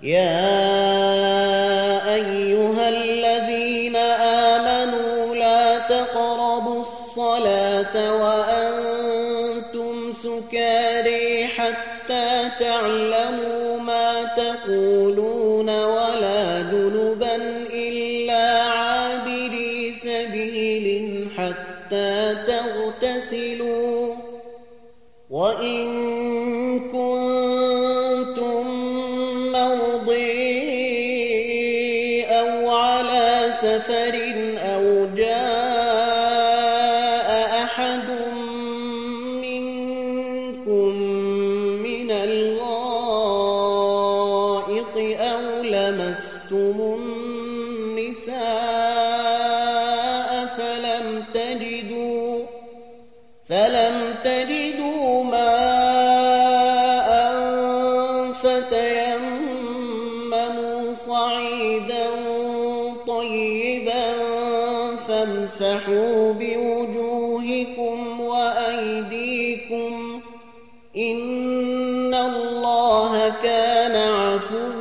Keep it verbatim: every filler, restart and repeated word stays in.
يا أيها الذين آمنوا لا تقربوا الصلاة وأنتم سكارى حتى تعلموا ما تقولون ولا جنبا إلا عابري سبيل حتى تغتسلوا وإن كنتم مرضى أو على سفر أو جاء أحد منكم من الغائط أو لمستم النساء فلم تجدوا فلم تجدوا ماء فتيمموا صعيدا طيبا فامسحوا بوجوهكم وأيديكم إن الله كان عفوا